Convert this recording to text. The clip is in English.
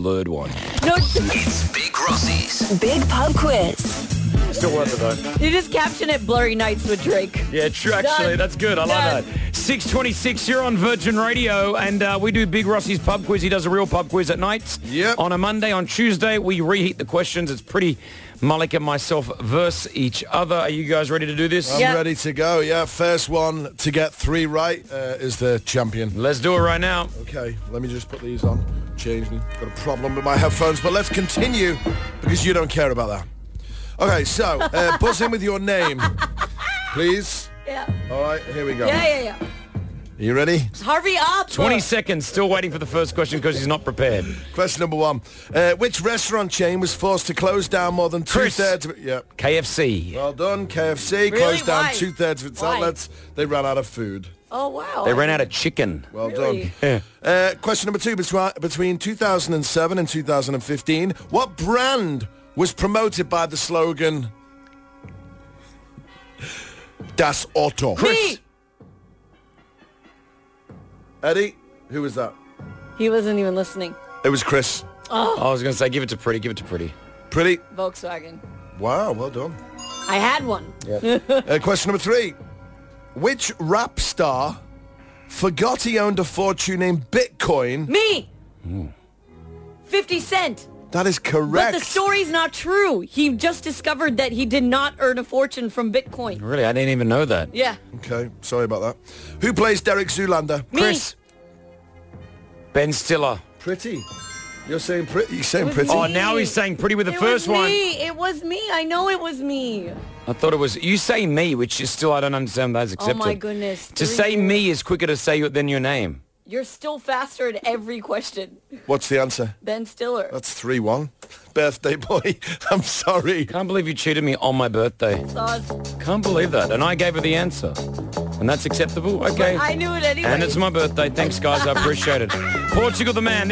blurred one. No, It's Big Rossi's Big Pub Quiz. Still worth it, though. you just caption it Blurry Nights with Drake. Yeah, true, actually. Done. That's good. I Done. love that. 6:26, you're on Virgin Radio, and we do Big Rossi's pub quiz. He does a real pub quiz at night. Yep. On a Monday. On Tuesday, we reheat the questions. It's pretty Malik and myself versus each other. Are you guys ready to do this? I'm Yeah. ready to go. Yeah, first one to get 3 right is the champion. Let's do it right now. Okay, let me just put these on. Change them. Got a problem with my headphones, but let's continue because you don't care about that. Okay, so buzz in with your name, please. Yeah. All right, here we go. Yeah. You ready? Harvey up. 20 seconds. Still waiting for the first question because he's not prepared. Question number 1. Which restaurant chain was forced to close down more than Chris. two-thirds of it? Yeah. KFC. Well done, KFC. Really? Closed down Why? 2/3 of its Why? outlets. They ran out of food. Oh, wow. They ran out of chicken. Well Really? done. Question number 2. Between 2007 and 2015, what brand was promoted by the slogan Das Auto? Me. Eddie, who was that? He wasn't even listening. It was Chris. I was going to say, give it to Pretty. Give it to Pretty. Pretty. Volkswagen. Wow, well done. I had one. Question number 3. Which rap star forgot he owned a fortune in Bitcoin? Me. 50 Cent. That is correct. But the story's not true. He just discovered that he did not earn a fortune from Bitcoin. Really? I didn't even know that. Yeah. Okay, sorry about that. Who plays Derek Zoolander? Me. Chris. Ben Stiller. Pretty. You're saying pretty. You're saying was pretty. Oh, me. now he's saying Pretty with the It first was one. me. It was me. I know it was me. I thought it was... You say me, which is still... I don't understand that's accepted. Oh my goodness. To 3 say years. me is quicker to say than your name. You're still faster at every question. What's the answer? Ben Stiller. That's 3-1. Birthday boy. I'm sorry. Can't believe you cheated me on my birthday. Sauce. Can't believe that. And I gave her the answer. And that's acceptable? Okay. I knew it anyway. And it's my birthday. Thanks, guys. I appreciate it. Portugal the man.